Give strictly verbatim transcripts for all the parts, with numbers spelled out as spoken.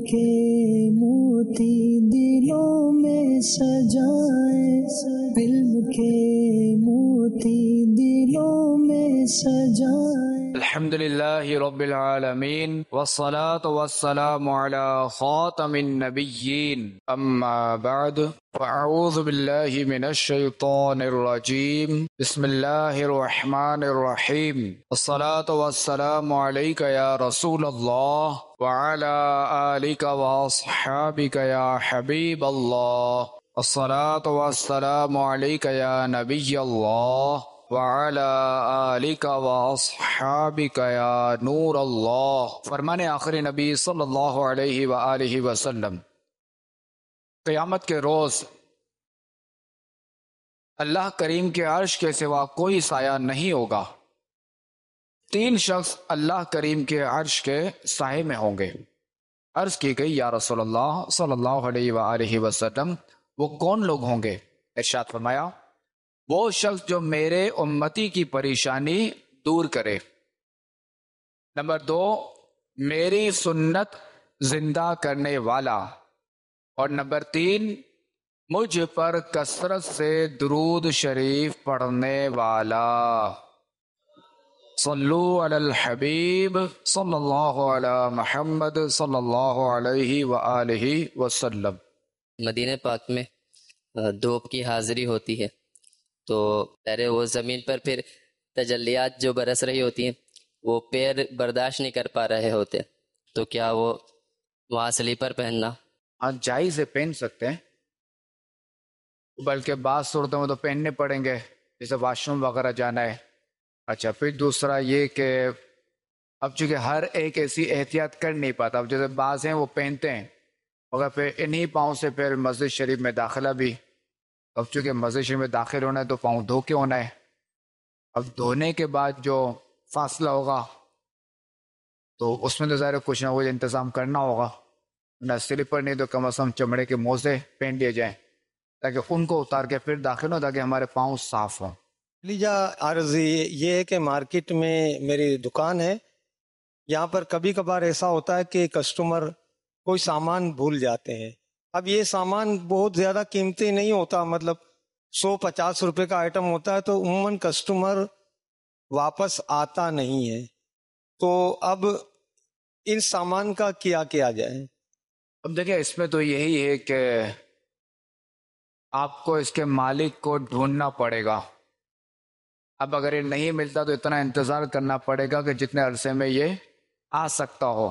کے موتی دلوں میں سجائے، علم کے موتی دلوں میں سجائے۔ الحمد للہ رب العالمین والصلاة والسلام علی خاتم النبیین، اما بعد فاعوذ باللہ من الشیطان الرجیم، بسم اللہ الرحمن الرحیم، الصلاة والسلام علیک یا رسول اللہ وعلی آلک واصحابک یا حبیب اللہ، الصلاة والسلام علیک یا نبی اللہ وعلی آلک واصحابک یا نور اللہ۔ فرمان آخر نبی صلی اللہ علیہ وآلہ وسلم، قیامت کے روز اللہ کریم کے عرش کے سوا کوئی سایہ نہیں ہوگا۔ تین شخص اللہ کریم کے عرش کے سائے میں ہوں گے۔ عرض کی گئی یا رسول اللہ صلی اللہ علیہ وآلہ وسلم وہ کون لوگ ہوں گے؟ ارشاد فرمایا وہ شخص جو میرے امتی کی پریشانی دور کرے، نمبر دو میری سنت زندہ کرنے والا، اور نمبر تین مجھ پر کثرت سے درود شریف پڑھنے والا۔ صلو علی الحبیب صلی اللہ علی محمد صلی اللہ علیہ وآلہ وسلم۔ مدینہ پاک میں دھوپ کی حاضری ہوتی ہے، تو پہلے وہ زمین پر پھر تجلیات جو برس رہی ہوتی ہیں وہ پیر برداشت نہیں کر پا رہے ہوتے، تو کیا وہ وہاں سلیپر پہننا؟ ہاں جائز ہے، پہن سکتے ہیں، بلکہ بعض صورتوں میں تو پہننے پڑیں گے، جیسے واش روم وغیرہ جانا ہے۔ اچھا، پھر دوسرا یہ کہ اب چونکہ ہر ایک ایسی احتیاط کر نہیں پاتا، اب جیسے بعض ہیں وہ پہنتے ہیں مگر پھر انہی پاؤں سے پھر مسجد شریف میں داخلہ بھی، اب چونکہ مسجد شریف میں داخل ہونا ہے تو پاؤں دھو کے ہونا ہے، اب دھونے کے بعد جو فاصلہ ہوگا تو اس میں تو ظاہر کچھ نہ کچھ انتظام کرنا ہوگا، نہ سلیپر نہیں تو کم از کم چمڑے کے موزے پہن لیے جائیں تاکہ ان کو اتار کے پھر داخل ہو، تاکہ ہمارے پاؤں صاف ہوں۔ لیجا عرض یہ ہے کہ مارکیٹ میں میری دکان ہے، یہاں پر کبھی کبھار ایسا ہوتا ہے کہ کسٹمر کوئی سامان بھول جاتے ہیں۔ اب یہ سامان بہت زیادہ قیمتی نہیں ہوتا، مطلب سو پچاس روپے کا آئٹم ہوتا ہے، تو عموماً کسٹمر واپس آتا نہیں ہے، تو اب ان سامان کا کیا کیا جائے؟ اب دیکھیں اس میں تو یہی ہے کہ آپ کو اس کے مالک کو ڈھونڈنا پڑے گا۔ اب اگر یہ نہیں ملتا تو اتنا انتظار کرنا پڑے گا کہ جتنے عرصے میں یہ آ سکتا ہو۔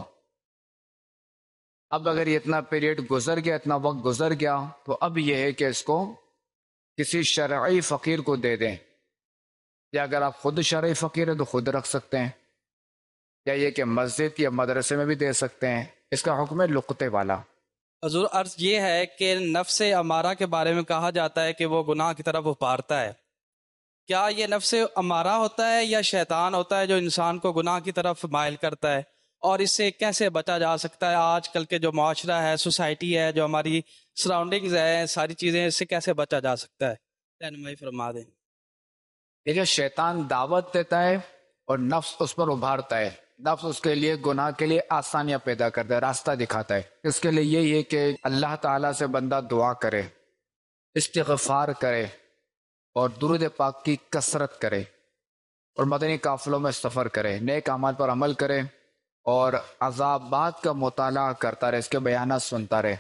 اب اگر یہ اتنا پیریڈ گزر گیا، اتنا وقت گزر گیا، تو اب یہ ہے کہ اس کو کسی شرعی فقیر کو دے دیں، یا اگر آپ خود شرعی فقیر ہیں تو خود رکھ سکتے ہیں، یا یہ کہ مسجد یا مدرسے میں بھی دے سکتے ہیں۔ اس کا حکم ہے لقطے والا۔ حضور عرض یہ ہے کہ نفس امارہ کے بارے میں کہا جاتا ہے کہ وہ گناہ کی طرف ابھارتا ہے، کیا یہ نفس امارہ ہوتا ہے یا شیطان ہوتا ہے جو انسان کو گناہ کی طرف مائل کرتا ہے، اور اس سے کیسے بچا جا سکتا ہے؟ آج کل کے جو معاشرہ ہے، سوسائٹی ہے، جو ہماری سراؤنڈنگز ہے، ساری چیزیں، اس سے کیسے بچا جا سکتا ہے؟ رہنمائی فرما دیں۔ دیکھیں شیطان دعوت دیتا ہے اور نفس اس پر ابھارتا ہے، نفس اس کے لیے گناہ کے لیے آسانیاں پیدا کرتا ہے، راستہ دکھاتا ہے۔ اس کے لیے یہی ہے کہ اللہ تعالیٰ سے بندہ دعا کرے، استغفار کرے، اور درود پاک کی کثرت کرے، اور مدنی قافلوں میں سفر کرے، نیک اعمال پر عمل کرے، اور عذابات کا مطالعہ کرتا رہے، اس کے بیانات سنتا رہے،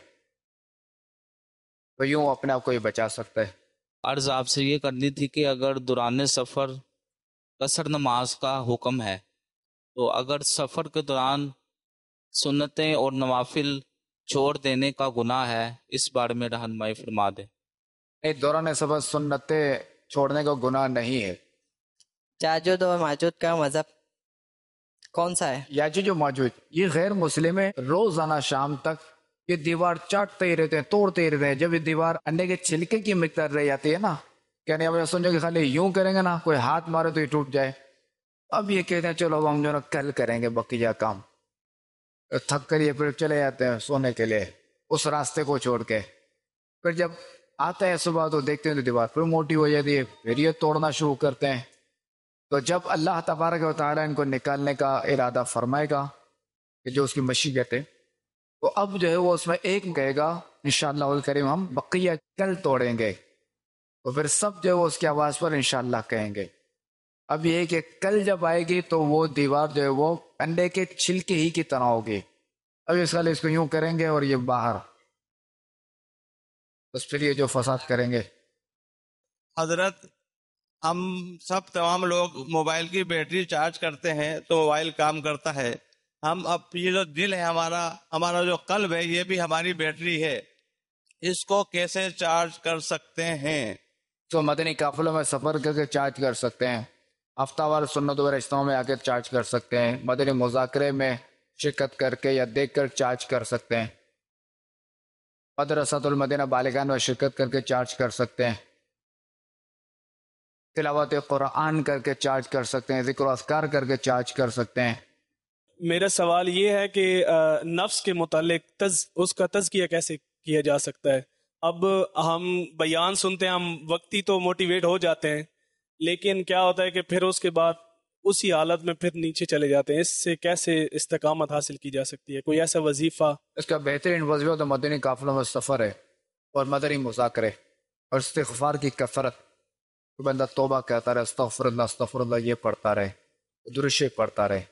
تو یوں اپنے آپ کو یہ بچا سکتا ہے۔ عرض آپ سے یہ کرنی تھی کہ اگر دوران سفر قصر نماز کا حکم ہے، تو اگر سفر کے دوران سنتیں اور نوافل چھوڑ دینے کا گناہ ہے، اس بارے میں رہنمائی فرما دیں۔ نہیں، دوران سفر سنتیں چھوڑنے کا گناہ نہیں ہے۔ یاجوج اور ماجوج کا مذہب کون سا ہے؟ یاجوج و ماجوج یہ غیر مسلم ہے، روزانہ شام تک یہ دیوار چاٹتے ہی رہتے ہیں، توڑتے ہی رہتے ہیں۔ جب یہ دیوار انڈے کے چھلکے کی مقدار رہ جاتی ہے نا، کہنے اب سمجھو کہ خالی یوں کریں گے نا، کوئی ہاتھ مارے تو یہ ٹوٹ جائے، اب یہ کہتے ہیں چلو ہم جو نا کل کریں گے بقیہ کام، تھک کر یہ پھر چلے جاتے ہیں سونے کے لیے اس راستے کو چھوڑ کے۔ پھر جب آتا ہے صبح تو دیکھتے ہیں تو دیوار پھر موٹی ہو جاتی ہے، پھر یہ توڑنا شروع کرتے ہیں۔ تو جب اللہ تبارک و تعالیٰ ان کو نکالنے کا ارادہ فرمائے گا کہ جو اس کی مشیت ہے، تو اب جو ہے وہ اس میں ایک کہے گا انشاءاللہ الکریم ہم بقیہ کل توڑیں گے، تو پھر سب جو ہے وہ اس کی آواز پر انشاءاللہ کہیں گے۔ اب یہ کہ کل جب آئے گی تو وہ دیوار جو ہے وہ انڈے کے چھلکے ہی کی طرح ہوگی۔ اب اس والے اس کو یوں کریں گے اور یہ باہر، بس پھر یہ جو فساد کریں گے۔ حضرت ہم سب تمام لوگ موبائل کی بیٹری چارج کرتے ہیں تو موبائل کام کرتا ہے، ہم اب یہ جو دل ہے ہمارا ہمارا جو قلب ہے یہ بھی ہماری بیٹری ہے، اس کو کیسے چارج کر سکتے ہیں؟ تو مدنی قافلوں میں سفر کر کے چارج کر سکتے ہیں، ہفتہ وار سنت و اجتماع میں آ کے چارج کر سکتے ہیں، مدنی مذاکرے میں شرکت کر کے یا دیکھ کر چارج کر سکتے ہیں، مدرسۃ المدینہ بالغان میں شرکت کر کے چارج کر سکتے ہیں، تلاوت قرآن کر کے چارج کر سکتے ہیں، ذکر و اذکار کر کے چارج کر سکتے ہیں۔ میرا سوال یہ ہے کہ نفس کے متعلق تز اس کا تزکیہ کیسے کیا جا سکتا ہے؟ اب ہم بیان سنتے ہیں، ہم وقتی تو موٹیویٹ ہو جاتے ہیں، لیکن کیا ہوتا ہے کہ پھر اس کے بعد اسی حالت میں پھر نیچے چلے جاتے ہیں، اس سے کیسے استقامت حاصل کی جا سکتی ہے؟ کوئی ایسا وظیفہ؟ اس کا بہترین وظیفہ تو مدنی قافلوں میں سفر ہے اور مدنی مذاکرے اور استغفار کی کثرت۔ بندہ توبہ کہتا رہے، استغفر اللہ استغفر اللہ یہ پڑھتا رہے، درشے پڑھتا رہے۔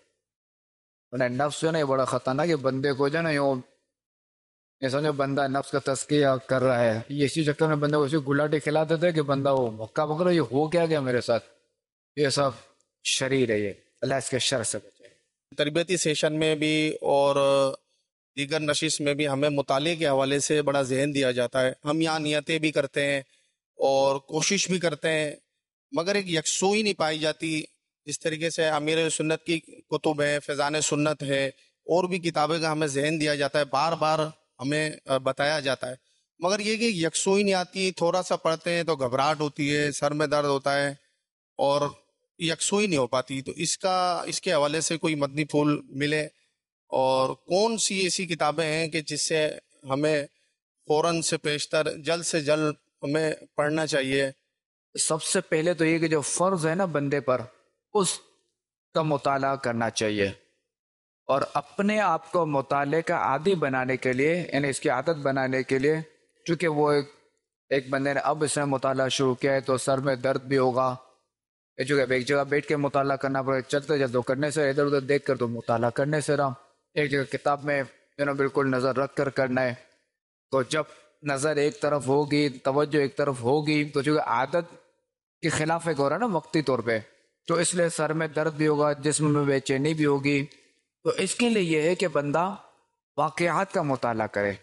نفس جو ہے نا یہ بڑا خطرناک ہے، بندے کو جو ہے نا یوں یہ سمجھو بندہ نفس کا تزکیہ کر رہا ہے، یہ اسی چکر میں بندے کو اسی گلاٹی کھلا دیتے ہیں کہ بندہ وہ مکہ پکڑو یہ ہو کیا گیا میرے ساتھ، یہ سب شریر ہے، یہ اللہ اس کے شر سے بچے۔ تربیتی سیشن میں بھی اور دیگر نشست میں بھی ہمیں مطالعے کے حوالے سے بڑا ذہن دیا جاتا ہے، ہم یہاں نیتیں بھی کرتے ہیں اور کوشش بھی کرتے ہیں، مگر ایک یکسوئی نہیں پائی جاتی۔ جس طریقے سے امیر سنت کی کتب ہے، فیضان سنت ہے، اور بھی کتابیں کا ہمیں ذہن دیا جاتا ہے، بار بار ہمیں بتایا جاتا ہے، مگر یہ کہ یکسوئی نہیں آتی، تھوڑا سا پڑھتے ہیں تو گھبراہٹ ہوتی ہے، سر میں درد ہوتا ہے اور یکسوئی نہیں ہو پاتی۔ تو اس کا اس کے حوالے سے کوئی مدنی پھول ملے، اور کون سی ایسی کتابیں ہیں کہ جس سے ہمیں فوراً سے پیشتر جلد سے جلد ہمیں پڑھنا چاہیے؟ سب سے پہلے تو یہ کہ جو فرض ہے نا بندے پر اس کا مطالعہ کرنا چاہیے، اور اپنے آپ کو مطالعے کا عادی بنانے کے لیے، یعنی اس کی عادت بنانے کے لیے، چونکہ وہ ایک ایک بندے نے اب اس نے مطالعہ شروع کیا ہے تو سر میں درد بھی ہوگا، ایک جگہ بیٹھ کے مطالعہ کرنا پڑے، چلتے چلتے کرنے سے، ادھر ادھر دیکھ کر تو مطالعہ کرنے سے رہا، ایک جگہ کتاب میں جو نا بالکل نظر رکھ کر کرنا ہے، تو جب نظر ایک طرف ہوگی، توجہ ایک طرف ہوگی، تو چونکہ عادت کے خلاف ایک ہو رہا ہے نا وقتی طور پہ، تو اس لیے سر میں درد بھی ہوگا، جسم میں بے چینی بھی ہوگی۔ تو اس کے لیے یہ ہے کہ بندہ واقعات کا مطالعہ کرے،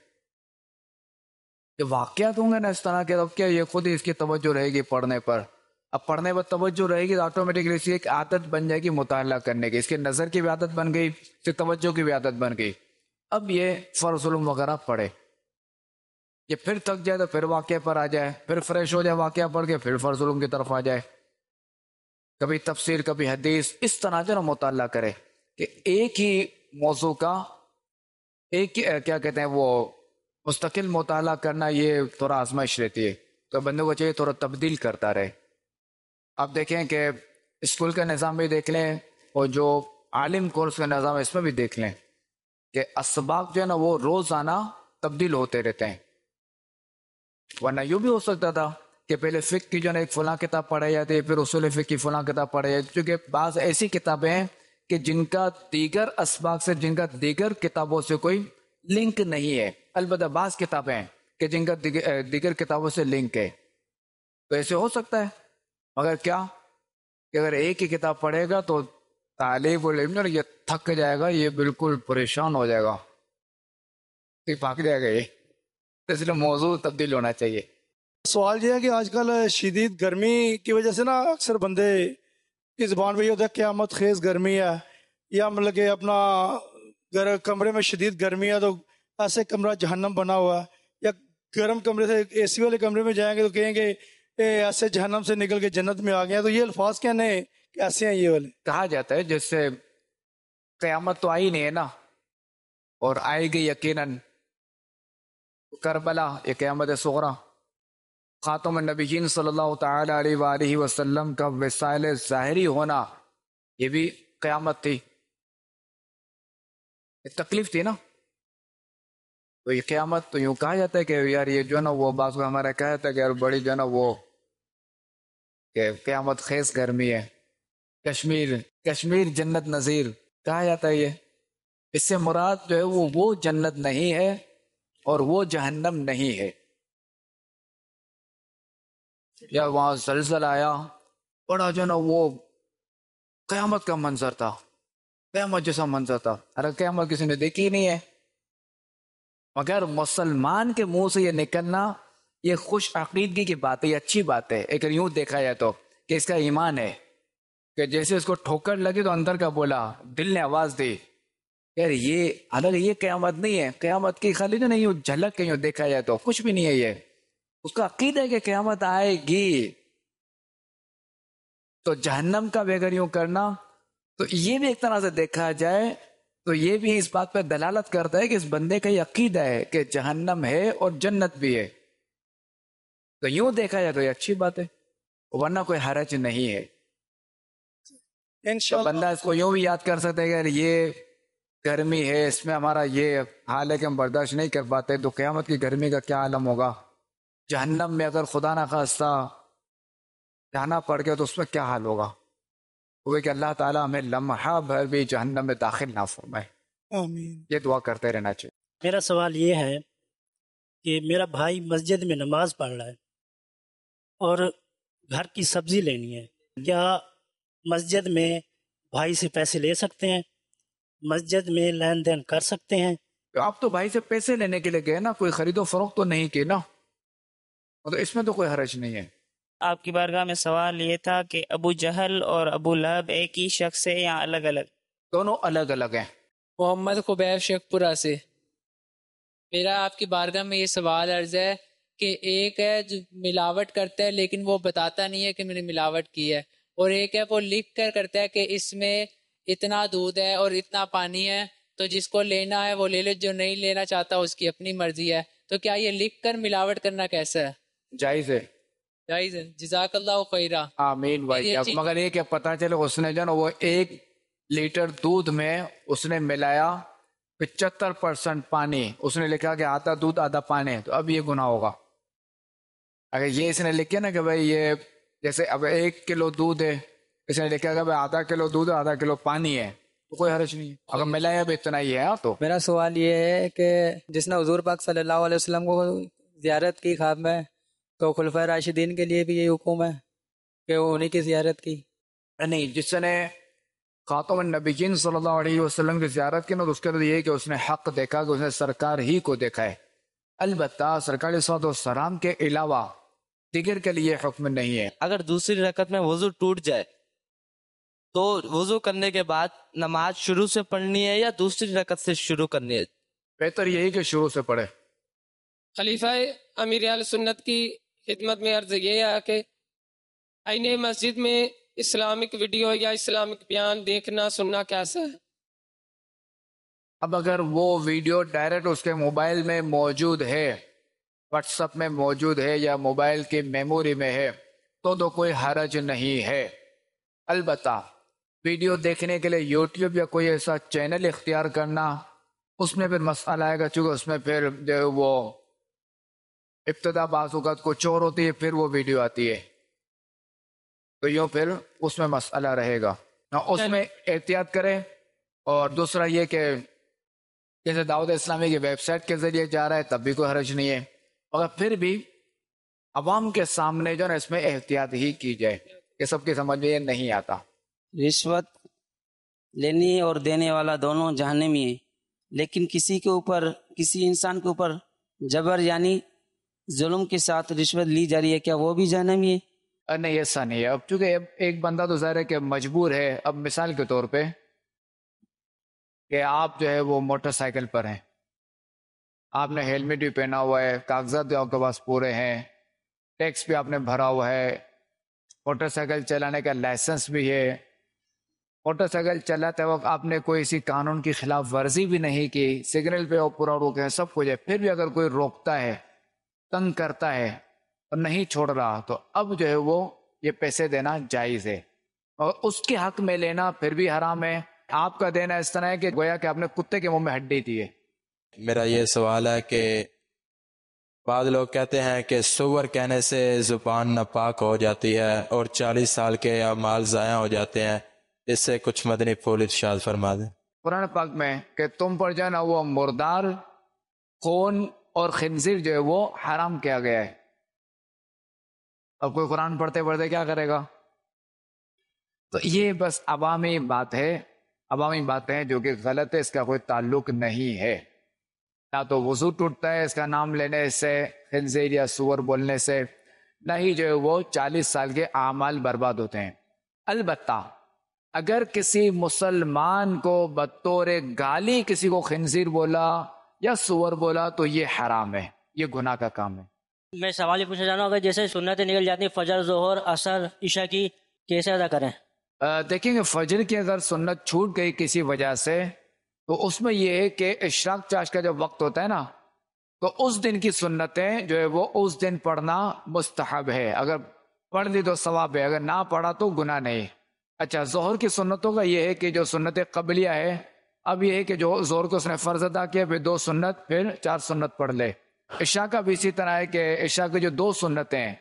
کہ واقعات ہوں گے نا اس طرح کے، اب کیا یہ خود ہی اس کی توجہ رہے گی پڑھنے پر، اب پڑھنے پر توجہ رہے گی تو آٹومیٹکلی اس کی ایک عادت بن جائے گی مطالعہ کرنے کی، اس کے نظر کی بھی عادت بن گئی، اس کی توجہ کی بھی عادت بن گئی۔ اب یہ فرض علوم وغیرہ پڑھے، یہ پھر تھک جائے تو پھر واقعے پر آ جائے، پھر فریش ہو جائے واقعہ پڑھ کے، پھر فرض علوم کی طرف آ جائے، کبھی تفسیر کبھی حدیث، اس طرح جو نا مطالعہ کرے کہ ایک ہی موضوع کا ایک ہی کیا کہتے ہیں وہ مستقل مطالعہ کرنا، یہ تھوڑا آزمائش رہتی ہے، تو بندے کو چاہیے تھوڑا تبدیل کرتا رہے۔ آپ دیکھیں کہ اسکول کا نظام بھی دیکھ لیں اور جو عالم کورس کا نظام ہے اس میں بھی دیکھ لیں کہ اسباق جو ہے نا وہ روزانہ تبدیل ہوتے رہتے ہیں، ورنہ یوں بھی ہو سکتا تھا کہ پہلے فقہ کی جو ہے نا ایک فلاں کتاب پڑھائی جاتی ہے، پھر اصول فقہ کی فلاں کتاب پڑھائی جاتی ہے، کیونکہ بعض ایسی کتابیں ہیں کہ جن کا دیگر اسباق سے، جن کا دیگر کتابوں سے کوئی لنک نہیں ہے، البتہ بعض کتابیں ہیں کہ جن کا دیگر کتابوں سے لنک ہے، تو ایسے ہو سکتا ہے، مگر کیا کہ اگر ایک ہی کتاب پڑھے گا تو طالب العلم یہ تھک جائے گا، یہ بالکل پریشان ہو جائے گا، بھاگ جائے گا، یہ اس لیے موضوع تبدیل ہونا چاہیے۔ سوال یہ ہے کہ آج کل شدید گرمی کی وجہ سے نا اکثر بندے کی زبان پہ یہ ہوتا ہے قیامت خیز گرمی ہے، یا مطلب کہ اپنا گھر کمرے میں شدید گرمی ہے تو ایسے کمرہ جہنم بنا ہوا ہے، یا گرم کمرے سے اے سی والے کمرے میں جائیں گے تو کہیں گے ایسے جہنم سے نکل کے جنت میں آ گئے ہیں، تو یہ الفاظ کہنے کیسے ہیں یہ والے؟ کہا جاتا ہے جس سے قیامت تو آئی نہیں ہے نا، اور آئے گی یقیناً کربلا، یہ قیامت صغریٰ، خاتم النبیین صلی اللہ تعالی علیہ وآلہ وسلم کا وسائل ظاہری ہونا، یہ بھی قیامت تھی، تکلیف تھی نا، تو یہ قیامت تو یوں کہا جاتا ہے کہ یار یہ جو ہے نا وہ بعض کو ہمارا کہا جاتا ہے کہ یار بڑی جو ہے نا وہ کہ قیامت خیز گرمی ہے، کشمیر کشمیر جنت نظیر کہا جاتا ہے یہ. اس سے مراد جو ہے وہ وہ جنت نہیں ہے اور وہ جہنم نہیں ہے. یا وہاں زلزلہ آیا، بڑا جو ہے نا وہ قیامت کا منظر تھا، قیامت جیسا منظر تھا. ارے قیامت کسی نے دیکھی ہی نہیں ہے. مگر مسلمان کے منہ سے یہ نکلنا یہ خوش عقیدگی کی بات ہے، یہ اچھی بات ہے. اگر یوں دیکھا جائے تو کہ اس کا ایمان ہے کہ جیسے اس کو ٹھوکر لگی تو اندر کا بولا، دل نے آواز دی یار یہ حالانکہ یہ قیامت نہیں ہے. قیامت کی خالی جو نہیں یوں جھلک کے یوں دیکھا جائے تو کچھ بھی نہیں ہے. یہ اس کا عقیدہ ہے کہ قیامت آئے گی. تو جہنم کا بھی اگر یوں کرنا تو یہ بھی ایک طرح سے دیکھا جائے تو یہ بھی اس بات پر دلالت کرتا ہے کہ اس بندے کا یہ عقیدہ ہے کہ جہنم ہے اور جنت بھی ہے. تو یوں دیکھا جائے تو یہ اچھی بات ہے، ورنہ کوئی حرج نہیں ہے. تو بندہ اس کو یوں بھی یاد کر سکتا ہے کہ یار یہ گرمی ہے، اس میں ہمارا یہ حال ہے کہ ہم برداشت نہیں کر پاتے، تو قیامت کی گرمی کا کیا عالم ہوگا. جہنم میں اگر خدا نہ خواستہ جانا پڑ گیا تو اس میں کیا حال ہوگا. وہ کہ اللہ تعالیٰ ہمیں لمحہ بھر بھی جہنم میں داخل نہ فرمائے. آمین. یہ دعا کرتے رہنا چاہیے. میرا سوال یہ ہے کہ میرا بھائی مسجد میں نماز پڑھ رہا ہے اور گھر کی سبزی لینی ہے، کیا مسجد میں بھائی سے پیسے لے سکتے ہیں؟ مسجد میں لین دین کر سکتے ہیں؟ آپ تو بھائی سے پیسے لینے کے لیے گئے نا، کوئی خرید و فروخت تو نہیں کی نا، تو اس میں تو کوئی حرج نہیں ہے. آپ کی بارگاہ میں سوال یہ تھا کہ ابو جہل اور ابو لہب ایک ہی شخص ہے یا الگ الگ؟ دونوں الگ الگ ہیں. محمد خبیب شیخ پورہ سے. میرا آپ کی بارگاہ میں یہ سوال عرض ہے کہ ایک ہے جو ملاوٹ کرتا ہے لیکن وہ بتاتا نہیں ہے کہ میں نے ملاوٹ کی ہے، اور ایک ہے وہ لکھ کر کرتا ہے کہ اس میں اتنا دودھ ہے اور اتنا پانی ہے، تو جس کو لینا ہے وہ لے لے، جو نہیں لینا چاہتا اس کی اپنی مرضی ہے. تو کیا یہ لکھ کر ملاوٹ کرنا کیسا ہے؟ جائز ہے. جائز ہے. جزاک اللہ خیرہ. آمین بھائی. مگر یہ کہ پتہ چلے اس نے جو نا وہ ایک لیٹر دودھ میں اس نے ملایا پچہتر پرسنٹ پانی، اس نے لکھا کہ آدھا دودھ آدھا پانی، تو اب یہ گناہ ہوگا. اگر یہ اس نے لکھا نا کہ بھائی یہ جیسے اب ایک کلو دودھ ہے، اس نے لکھا کہ بھائی آدھا کلو دودھ آدھا کلو پانی ہے، تو کوئی حرج نہیں ہے. اگر ملایا بھی اتنا ہی ہے. تو میرا سوال یہ ہے کہ جس نے حضور پاک صلی اللہ علیہ وسلم کو زیارت کی خواب میں، تو خلفائے راشدین کے لیے بھی یہی حکم ہے کہ وہ انہی کی زیارت کی؟ نہیں، جس نے خاتم النبیین صلی اللہ علیہ وسلم کی زیارت کی نا تو اس کے بعد یہ کہ اس نے حق دیکھا کہ اس نے سرکار ہی کو دیکھا ہے. البتہ سرکار صلی اللہ علیہ وسلم کے علاوہ دیگر کے لیے حکم نہیں ہے. اگر دوسری رکعت میں وضو ٹوٹ جائے تو وضو کرنے کے بعد نماز شروع سے پڑھنی ہے یا دوسری رکعت سے شروع کرنی ہے؟ بہتر یہی کہ شروع سے پڑھے. خلیفہ امیر اہل سنت کی خدمت میں عرض یہ ہے کہ آئینے مسجد میں اسلامک ویڈیو یا اسلامک بیان دیکھنا سننا کیسا ہے؟ اب اگر وہ ویڈیو ڈائریکٹ اس کے موبائل میں موجود ہے، واٹس ایپ میں موجود ہے یا موبائل کی میموری میں ہے تو تو کوئی حرج نہیں ہے. البتہ ویڈیو دیکھنے کے لیے یوٹیوب یا کوئی ایسا چینل اختیار کرنا، اس میں پھر مسئلہ آئے گا، چونکہ اس میں پھر جو وہ ابتدا بعض اوقات کچھ اور ہوتی ہے، پھر وہ ویڈیو آتی ہے، تو یوں پھر اس میں مسئلہ رہے گا. اس میں احتیاط کرے. اور دوسرا یہ کہ جیسے دعوت اسلامی کی ویب سائٹ کے ذریعے جا رہا ہے تب بھی کوئی حرج نہیں ہے، مگر پھر بھی عوام کے سامنے جو ہے نا اس میں احتیاط ہی کی جائے، یہ سب کی سمجھ میں یہ نہیں آتا. رشوت لینے اور دینے والا دونوں جہنمی ہیں، لیکن کسی کے اوپر کسی انسان کے اوپر جبر یعنی ظلم کے ساتھ رشوت لی جا رہی ہے، کیا وہ بھی جہنمی ہے؟ نہیں، ایسا نہیں ہے. اب چونکہ ایک بندہ تو ظاہر ہے کہ مجبور ہے. اب مثال کے طور پہ کہ آپ جو ہے وہ موٹر سائیکل پر ہیں، آپ نے ہیلمٹ بھی پہنا ہوا ہے، کاغذات بھی آپ کے پاس پورے ہیں، ٹیکس بھی آپ نے بھرا ہوا ہے، موٹر سائیکل چلانے کا لائسنس بھی ہے، موٹر سائیکل چلاتے وقت آپ نے کوئی اسی قانون کی خلاف ورزی بھی نہیں کی، سگنل پہ وہ پورا روکے، سب کچھ ہے، پھر بھی اگر کوئی روکتا ہے، تنگ کرتا ہے اور نہیں چھوڑ رہا تو اب جو ہے وہ یہ پیسے دینا جائز ہے. اور اس کے حق میں لینا پھر بھی حرام ہے. آپ کا دینا اس طرح ہے کہ گویا کہ آپ نے کتے کے منہ میں ہڈی دی ہے، میرا یہ سوال ہے کہ بعض لوگ کہتے ہیں کہ سور کہنے سے زبان ناپاک ہو جاتی ہے اور چالیس سال کے اعمال ضائع ہو جاتے ہیں، اس سے کچھ مدنی پھول ارشاد فرما دیں۔ قرآن پاک میں کہ تم پر جو ہے نا وہ مردار، خون اور خنزیر جو ہے وہ حرام کیا گیا ہے۔ اب کوئی قرآن پڑھتے پڑھتے کیا کرے گا؟ تو یہ بس عوامی بات ہے، عوامی باتیں ہیں جو کہ غلط ہے، اس کا کوئی تعلق نہیں ہے۔ نہ تو وضو ٹوٹتا ہے اس کا نام لینے سے، خنزیر یا سور بولنے سے، نہ ہی جو ہے وہ چالیس سال کے اعمال برباد ہوتے ہیں۔ البتہ اگر کسی مسلمان کو بطور گالی کسی کو خنزیر بولا یا سور بولا تو یہ حرام ہے، یہ گناہ کا کام ہے۔ میں سوال یہ پوچھنا چاہ رہا ہوں، اگر جیسے سنتیں نکل جاتی ہیں فجر، ظہر، عصر، عشاء کی، کیسے ادا کریں؟ دیکھیں گے فجر کی اگر سنت چھوٹ گئی کسی وجہ سے تو اس میں یہ ہے کہ اشراق چاش کا جب وقت ہوتا ہے نا تو اس دن کی سنتیں جو ہے وہ اس دن پڑھنا مستحب ہے، اگر پڑھ لی تو ثواب ہے، اگر نہ پڑھا تو گناہ نہیں۔ اچھا، ظہر کی سنتوں کا یہ ہے کہ جو سنت قبلیہ ہے، اب یہ ہے کہ جو ظہر کو اس نے فرض ادا کیا پھر دو سنت پھر چار سنت پڑھ لے۔ عشاء کا بھی اسی طرح ہے کہ عشاء کی جو دو سنتیں ہیں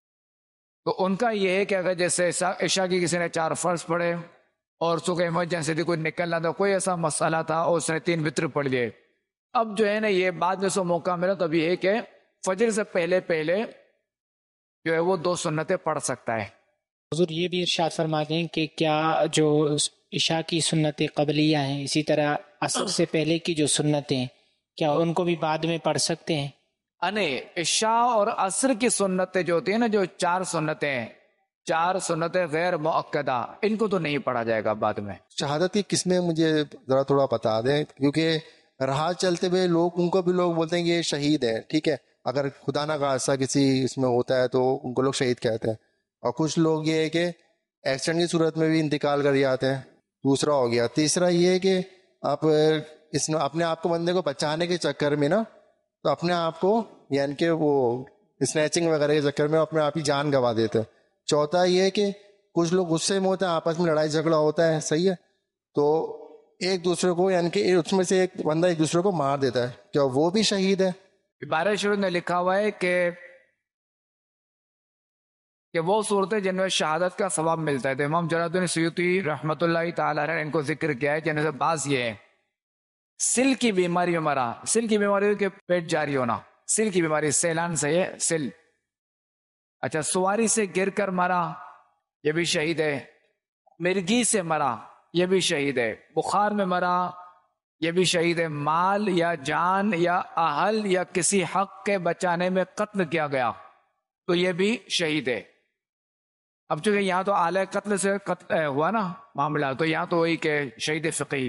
تو ان کا یہ ہے کہ اگر جیسے عشاء کی کسی نے چار فرض پڑھے اور اس کو ایمرجنسی تھی کوئی نکلنا تھا، کوئی ایسا مسئلہ تھا اور اس نے تین وتر پڑھ لیے، اب جو ہے نا یہ بعد میں سو موقع ملا تو اب یہ ہے کہ فجر سے پہلے پہلے جو ہے وہ دو سنتیں پڑھ سکتا ہے۔ حضور یہ بھی ارشاد فرما دیں کہ کیا جو عشاء کی سنت قبلیہ ہیں، اسی طرح عصر سے پہلے کی جو سنتیں، کیا ان کو بھی بعد میں پڑھ سکتے ہیں؟ انے عشاء اور عصر کی سنتیں جو ہوتی ہیں نا، جو چار سنتیں، چار سنتیں غیر مؤکدہ، ان کو تو نہیں پڑھا جائے گا بعد میں۔ شہادت کی قسمیں مجھے ذرا تھوڑا بتا دیں، کیونکہ راہ چلتے ہوئے لوگ ان کو بھی لوگ بولتے ہیں کہ یہ شہید ہے، ٹھیک ہے، اگر خدا نہ خاصہ کسی اس میں ہوتا ہے تو ان کو لوگ شہید کہتے ہیں، اور کچھ لوگ یہ ہے کہ ایکسیڈنٹ کی صورت میں بھی انتقال کر جاتے ہیں، دوسرا ہو گیا۔ تیسرا یہ ہے کہ آپ اس میں اپنے آپ کو بندے کو بچانے کے چکر میں نا تو اپنے آپ کو یعنی کہ وہ اسنیچنگ وغیرہ کے چکر میں اپنے آپ ہی جان گنوا دیتے ہیں۔ چوتھا یہ ہے کہ کچھ لوگ غصے میں ہوتے ہیں، آپس میں لڑائی جھگڑا ہوتا ہے، صحیح ہے، تو ایک دوسرے کو یعنی کہ اس میں سے ایک بندہ ایک دوسرے کو مار دیتا ہے، کیا وہ بھی شہید ہے؟ بارہ شروع نے لکھا ہوا ہے کہ کہ وہ صورتیں جن میں شہادت کا ثواب ملتا ہے۔ تو امام جلال الدین سیوطی رحمۃ اللہ تعالی علیہ نے ان کو ذکر کیا ہے، جن سے بعض یہ ہے سل کی بیماری میں مرا، سل کی بیماری کے پیٹ جاری ہونا، سل کی بیماری، سیلان سے ہے سل۔ اچھا، سواری سے گر کر مرا، یہ بھی شہید ہے۔ مرگی سے مرا، یہ بھی شہید ہے۔ بخار میں مرا، یہ بھی شہید ہے۔ مال یا جان یا اہل یا کسی حق کے بچانے میں قتل کیا گیا تو یہ بھی شہید ہے۔ اب چونکہ یہاں تو اعلی قتل سے قتل ہوا نا معاملہ، تو یہاں تو وہی کہ شہید فقیہ۔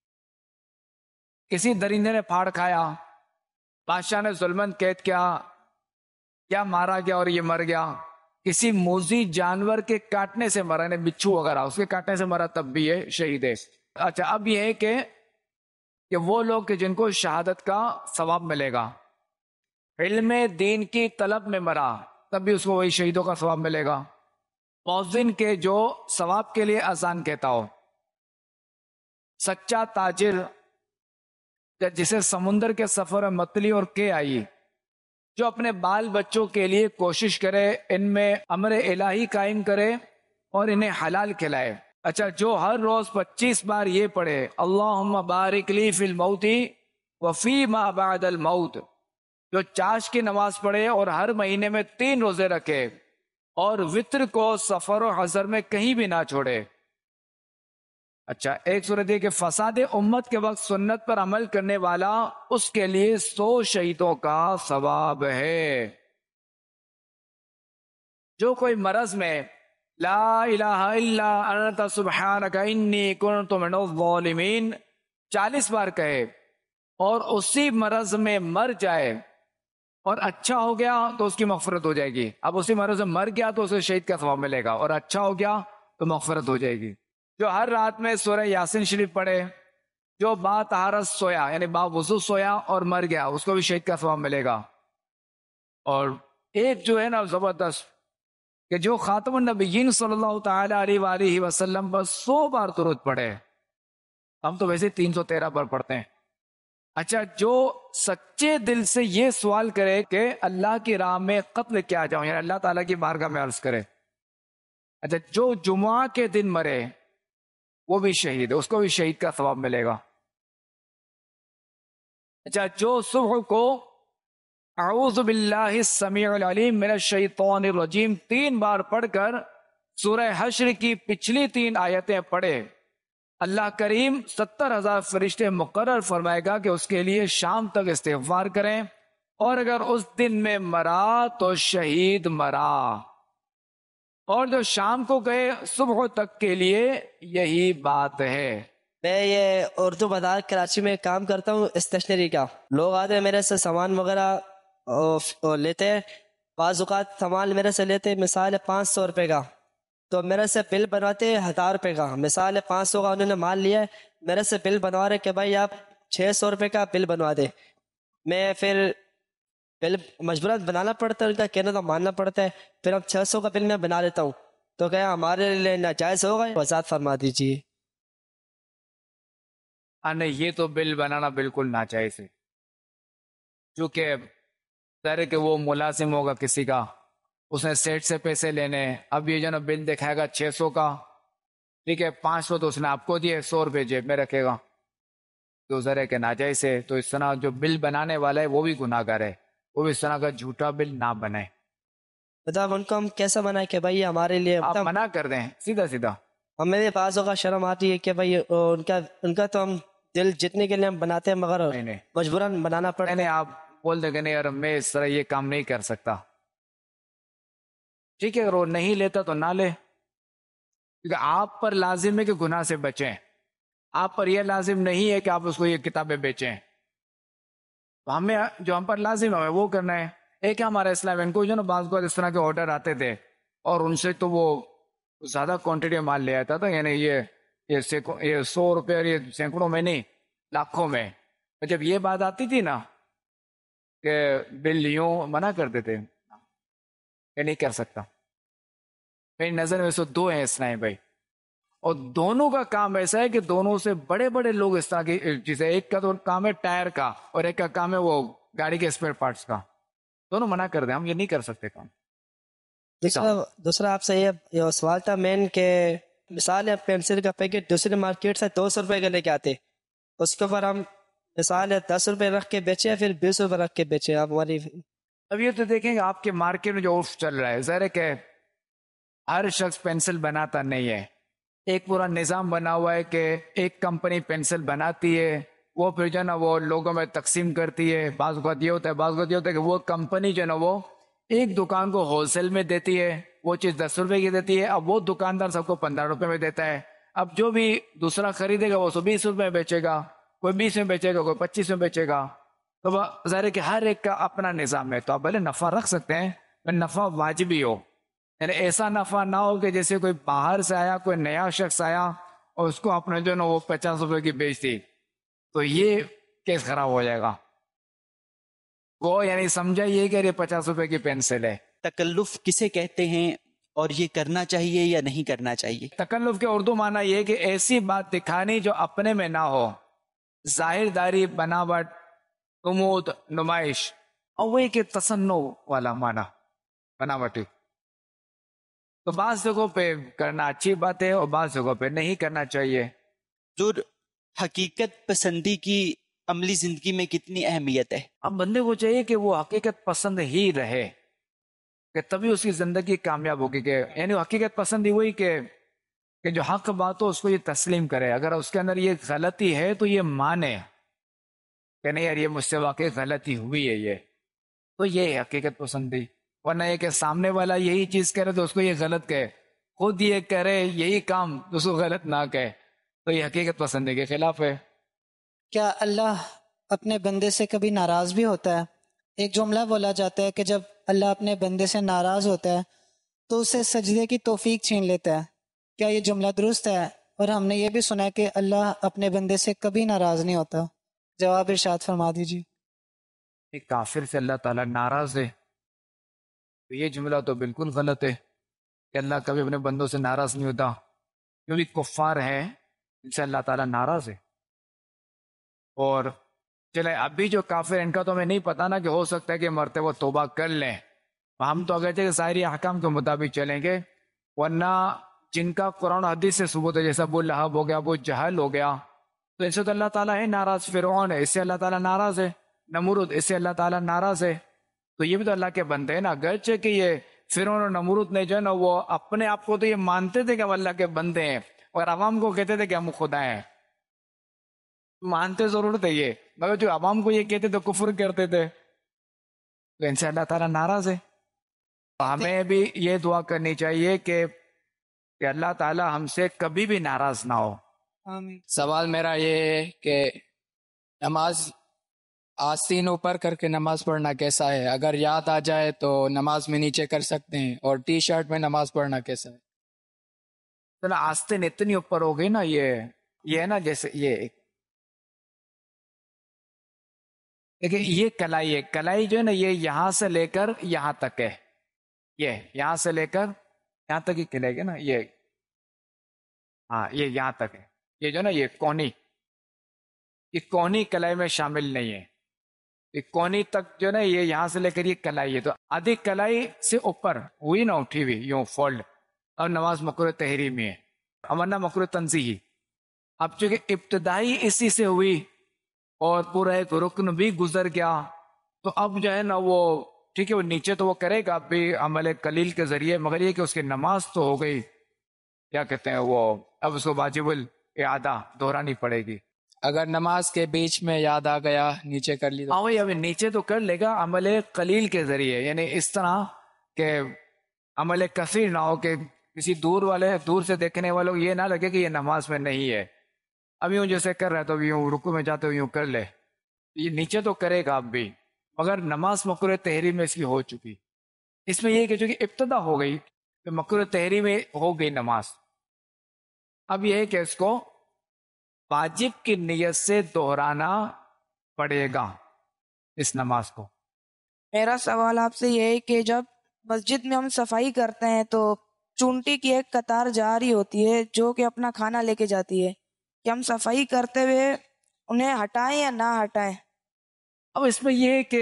کسی درندے نے پھاڑ کھایا، بادشاہ نے ظلمن قید کیا، یا مارا گیا اور یہ مر گیا۔ کسی موذی جانور کے کاٹنے سے مرا، یعنی بچھو وغیرہ اس کے کاٹنے سے مرا، تب بھی یہ شہید ہے۔ اچھا، اب یہ ہے کہ کہ وہ لوگ کہ جن کو شہادت کا ثواب ملے گا، علم دین کی طلب میں مرا، تب بھی اس کو وہی شہیدوں کا ثواب ملے گا۔ مؤذن کے جو ثواب کے لیے اذان کہتا ہو، سچا تاجر جسے سمندر کے سفر میں متلی اور کے آئی، جو اپنے بال بچوں کے لیے کوشش کرے، ان میں امر الہی قائم کرے اور انہیں حلال کھلائے۔ اچھا، جو ہر روز پچیس بار یہ پڑھے اللہم بارک لی فی الموت وفی ما بعد الموت، جو چاش کی نماز پڑھے اور ہر مہینے میں تین روزے رکھے اور وطر کو سفر و حضر میں کہیں بھی نہ چھوڑے۔ اچھا، ایک صورت یہ کہ فساد امت کے وقت سنت پر عمل کرنے والا، اس کے لیے سو شہیدوں کا ثواب ہے۔ جو کوئی مرض میں لا الہ الا انت سبحانک انی کنت من الظالمین چالیس بار کہے اور اسی مرض میں مر جائے اور اچھا ہو گیا تو اس کی مغفرت ہو جائے گی۔ اب اسی مرض میں مر گیا تو اسے شہید کا ثواب ملے گا، اور اچھا ہو گیا تو مغفرت ہو جائے گی۔ جو ہر رات میں سورہ یاسین شریف پڑھے، جو با طہارت سویا یعنی با وضو سویا اور مر گیا، اس کو بھی شہید کا ثواب ملے گا۔ اور ایک جو ہے نا زبردست کہ جو خاتم النبیین صلی اللہ تعالی علیہ وآلہ وسلم پر سو بار درود پڑھے، ہم تو ویسے تین سو تیرہ بار پڑھتے ہیں، اچھا جو سچے دل سے یہ سوال کرے کہ اللہ کی راہ میں قتل کیا جاؤں، یعنی اللہ تعالیٰ کی بارگاہ میں عرض کرے، اچھا جو جمعہ کے دن مرے وہ بھی شہید ہے، اس کو بھی شہید کا ثواب ملے گا۔ اچھا جو صبح کو اعوذ باللہ السمیع العلیم من الشیطان الرجیم تین بار پڑھ کر سورہ حشر کی پچھلی تین آیتیں پڑھے، اللہ کریم ستر ہزار فرشتے مقرر فرمائے گا کہ اس کے لیے شام تک استغفار کریں، اور اگر اس دن میں مرا تو شہید مرا، اور جو شام کو گئے صبح تک کے لیے یہی بات ہے۔ میں یہ اردو بازار کراچی میں کام کرتا ہوں اسٹیشنری کا، لوگ آتے ہیں میرے سے سامان وغیرہ لیتے ہیں، بعض اوقات سامان میرے سے لیتے مثال ہے پانچ سو روپے کا، تو میرے سے بل بنواتے ہزار روپے کا، مثال ہے پانچ سو کا انہوں نے مال لیا ہے، میرے سے بل بنوا رہے کہ بھائی آپ چھ سو روپے کا بل بنوا دے، میں پھر بل مجبوراً بنانا پڑتا ہے، ان کا کہنا تو ماننا پڑتا ہے، پھر اب چھ سو کا بل میں بنا لیتا ہوں، تو کیا ہمارے لیے ناجائز ہوگا؟ وضاحت فرما دیجیے۔ نہیں، یہ تو بل بنانا بالکل ناجائز ہے، چونکہ ظاہر ہے کہ وہ ملازم ہوگا کسی کا، اس نے سیٹ سے پیسے لینے، اب یہ جو نا بل دکھائے گا چھ سو کا، ٹھیک ہے، پانچ سو تو اس نے آپ کو دیے، سو روپے جیب میں رکھے گا، تو ظاہر ہے کہ ناجائز ہے۔ تو اس طرح جو بل بنانے والا ہے وہ بھی گناہ گار ہے، وہ بھی اس طرح کا جھوٹا بل نہ بنائے۔ مطلب ان کو ہم کیسا بنائیں کہ بھائی ہمارے لیے آپ منع کر دیں سیدھا سیدھا۔ ہم میرے پاس ہوگا شرم آتی ہے کہ بھائی ان کا ان کا تو ہم دل جتنے کے لیے ہم بناتے ہیں مگر مجبوراً بنانا پڑتا ہے۔ نہیں، آپ بول دیں کہ نہیں یار میں اس طرح یہ کام نہیں کر سکتا، ٹھیک ہے، اگر وہ نہیں لیتا تو نہ لے، کیونکہ آپ پر لازم ہے کہ گناہ سے بچیں، آپ پر یہ لازم نہیں ہے کہ آپ اس کو یہ کتابیں بیچیں، تو ہمیں جو ہم پر لازم ہے ہمیں وہ کرنا ہے۔ ایک ہے ہمارا اسلام، ان کو جو نا بعض کو اس طرح کے آرڈر آتے تھے اور ان سے تو وہ زیادہ کوانٹٹی مال لے آتا تھا، یعنی یہ یہ یہ سو روپے اور یہ سینکڑوں میں نہیں لاکھوں میں، جب یہ بات آتی تھی نا کہ بل یوں منع کرتے تھے، یہ نہیں کر سکتا۔ میری نظر میں سو دو ہیں اسلام بھائی، اور دونوں کا کام ایسا ہے کہ دونوں سے بڑے بڑے لوگ اس طرح کی چیزیں، ایک کا تو کام ہے ٹائر کا اور ایک کا کام ہے وہ گاڑی کے اسپیئر پارٹس کا، دونوں منع کر دیں، ہم یہ نہیں کر سکتے کام۔ دوسرا دوسرا آپ سے یہ سوال تھا مین کہ مثال ہے پینسل کا پیکٹ دوسری مارکیٹ سے دو سو روپے کے لے کے آتے، اس کے اوپر ہم مثال ہے دس روپے رکھ کے بیچے پھر بیس روپے رکھ کے بیچے، آپ ہماری اب یہ تو دیکھیں گے آپ کے مارکیٹ میں جو عرف چل رہا ہے، ظاہر ہے کہ ہر شخص پینسل بناتا نہیں ہے، ایک پورا نظام بنا ہوا ہے کہ ایک کمپنی پینسل بناتی ہے، وہ پھر جو ہے نا وہ لوگوں میں تقسیم کرتی ہے، بعض اوقات یہ ہوتا ہے بعض اوقات یہ ہوتا ہے کہ وہ کمپنی جو ہے نا وہ ایک دکان کو ہول سیل میں دیتی ہے، وہ چیز دس روپے کی دیتی ہے، اب وہ دکاندار سب کو پندرہ روپے میں دیتا ہے، اب جو بھی دوسرا خریدے گا وہ سو بیس روپے میں بیچے گا، کوئی بیس میں بیچے گا، کوئی پچیس میں بیچے گا، تو وہ ظاہر ہے کہ ہر ایک کا اپنا نظام ہے، تو آپ بھلے نفع رکھ سکتے ہیں، نفع واجبی ہو، یعنی ایسا نفع نہ ہو کہ جیسے کوئی باہر سے آیا کوئی نیا شخص آیا اور اس کو اپنے جو نا وہ پچاس روپے کی بیچ دی، تو یہ کیس خراب ہو جائے گا، وہ یعنی سمجھا یہ کہ یہ پچاس روپے کی پینسل ہے۔ تکلف کسے کہتے ہیں اور یہ کرنا چاہیے یا نہیں کرنا چاہیے؟ تکلف کے اردو معنی یہ کہ ایسی بات دکھانی جو اپنے میں نہ ہو، ظاہر داری، بناوٹ، نمود، نمائش، اور وہ کہ تصنع والا معنی بناوٹی، تو بعض جگہوں پہ کرنا اچھی بات ہے اور بعض جگہوں پہ نہیں کرنا چاہیے۔ حضور، حقیقت پسندی کی عملی زندگی میں کتنی اہمیت ہے؟ اب بندے کو چاہیے کہ وہ حقیقت پسند ہی رہے، کہ تبھی اس کی زندگی کامیاب ہوگی، کہ یعنی حقیقت پسند ہی ہوئی کہ کہ جو حق بات ہو اس کو یہ تسلیم کرے، اگر اس کے اندر یہ غلطی ہے تو یہ مانے کہ نہیں یار یہ مجھ سے واقعی غلطی ہوئی ہے، یہ تو یہ حقیقت پسندی، ورنہ یہ کہ سامنے والا یہی چیز کرے تو اس کو یہ غلط کہے، خود یہ کرے یہی کام تو اس کو غلط نہ کہے، تو یہ حقیقت پسندی کے خلاف ہے۔ کیا اللہ اپنے بندے سے کبھی ناراض بھی ہوتا ہے؟ ایک جملہ بولا جاتا ہے کہ جب اللہ اپنے بندے سے ناراض ہوتا ہے تو اسے سجدے کی توفیق چھین لیتا ہے، کیا یہ جملہ درست ہے؟ اور ہم نے یہ بھی سنا ہے کہ اللہ اپنے بندے سے کبھی ناراض نہیں ہوتا، جواب ارشاد فرما دیجیے۔ ایک کافر سے اللہ تعالیٰ ناراض ہے تو یہ جملہ تو بالکل غلط ہے کہ اللہ کبھی اپنے بندوں سے ناراض نہیں ہوتا، کیونکہ کفار ہیں ان سے اللہ تعالیٰ ناراض ہے، اور چلے ابھی جو کافر ان کا تو ہمیں نہیں پتا نا کہ ہو سکتا ہے کہ مرتے وہ توبہ کر لیں، ہم تو اگرچہ ظاہری احکام کے مطابق چلیں گے، ورنہ جن کا قرآن و حدیث سے ثبوت ہے، جیسا ابو لہب ہو گیا، ابو جہل ہو گیا، تو ان سے تو اللہ تعالیٰ ہے ناراض، فرعون ہے اس سے اللہ تعالیٰ ناراض ہے، نمرود اس سے اللہ تعالیٰ ناراض ہے، تو یہ بھی تو اللہ کے بندے ہیں نا۔ اگرچہ کہ یہ فرعون اور نمرود نے جو ہے نا وہ اپنے آپ کو تو یہ مانتے تھے کہ ہم اللہ کے بندے ہیں، اور عوام کو کہتے تھے کہ ہم خدا ہیں، مانتے ضرور تھے یہ، مگر جو عوام کو یہ کہتے تو کفر کرتے تھے، تو ان سے اللہ تعالیٰ ناراض ہے۔ ہمیں بھی یہ دعا کرنی چاہیے کہ کہ اللہ تعالیٰ ہم سے کبھی بھی ناراض نہ ہو۔ سوال میرا یہ ہے کہ نماز آستین اوپر کر کے نماز پڑھنا کیسا ہے؟ اگر یاد آ جائے تو نماز میں نیچے کر سکتے ہیں، اور ٹی شرٹ میں نماز پڑھنا کیسا ہے؟ تو نا آستین اتنی اوپر ہو گئی نا، یہ یہ ہے نا جیسے یہ دیکھیں یہ کلائی ہے، کلائی جو ہے نا یہ یہاں سے لے کر یہاں تک ہے، یہ یہاں سے لے کر یہاں تک ہی کلے گا نا، یہ ہاں یہ یہاں تک ہے، یہ جو نا یہ کونی، یہ کونی کلائی میں شامل نہیں ہے، یہ کونی تک جو نا یہ یہاں سے لے کر یہ کلائی ہے، تو آدھی کلائی سے اوپر ہوئی نا اٹھی ہوئی یوں فولڈ، اور نماز مکروہ تحریمی ہے، امرنا مکروہ تنزیہی۔ اب چونکہ ابتدائی اسی سے ہوئی اور پورا ایک رکن بھی گزر گیا، تو اب جو ہے نا وہ ٹھیک ہے وہ نیچے تو وہ کرے گا اب بھی عمل قلیل کے ذریعے، مگر یہ کہ اس کی نماز تو ہو گئی، کیا کہتے ہیں وہ اب اس کو واجب الاعادہ دہرانی پڑے گی۔ اگر نماز کے بیچ میں یاد آ گیا نیچے کر لی، ہاں وہی ابھی نیچے تو کر لے گا عمل قلیل کے ذریعے، یعنی اس طرح کہ عمل کثیر نہ ہو کہ کسی دور والے دور سے دیکھنے والوں کو یہ نہ لگے کہ یہ نماز میں نہیں ہے، اب یوں جیسے کر رہے تو یوں رکوع میں جاتے یوں کر لے، یہ نیچے تو کرے گا اب بھی، مگر نماز مکروہ تحریم میں اس کی ہو چکی۔ اس میں یہ کہ چونکہ ابتدا ہو گئی تو مکروہ تحریم میں ہو گئی نماز، اب یہ ہے کہ اس کو واجب کی نیت سے دہرانا پڑے گا اس نماز کو۔ میرا سوال آپ سے یہ ہے کہ جب مسجد میں ہم صفائی کرتے ہیں تو چونٹی کی ایک قطار جا رہی ہوتی ہے جو کہ اپنا کھانا لے کے جاتی ہے، کہ ہم صفائی کرتے ہوئے انہیں ہٹائیں یا نہ ہٹائیں؟ اب اس میں یہ ہے کہ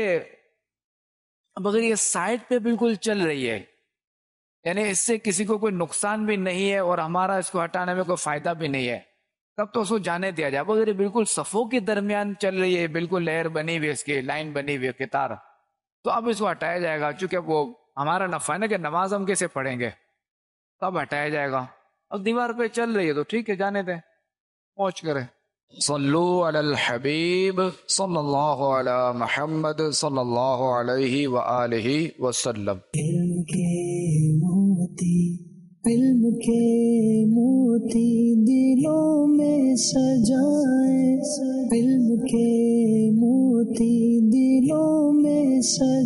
اب اگر یہ سائڈ پہ بالکل چل رہی ہے، یعنی اس سے کسی کو کوئی نقصان بھی نہیں ہے اور ہمارا اس کو ہٹانے میں کوئی فائدہ بھی نہیں ہے، تب تو اس کو جانے دیا جائے۔ اگر یہ بالکل صفوں کے درمیان چل رہی ہے، بالکل لہر بنی ہوئی ہے، اس کی لائن بنی ہوئی ہے قطار، تو اب اس کو ہٹایا جائے گا، چونکہ وہ ہمارا نفع ہے نا کہ نماز ہم کیسے پڑھیں گے، تب ہٹایا جائے گا۔ اب دیوار پہ چل رہی ہے تو ٹھیک ہے جانے دیں، پہنچ کرے۔ صلو علی الحبیب صلی اللہ علی محمد صلی اللہ علیہ وآلہ وسلم۔ علم کے موتی علم کے موتی دلوں میں سجائے، علم کے موتی دلوں میں سجائے۔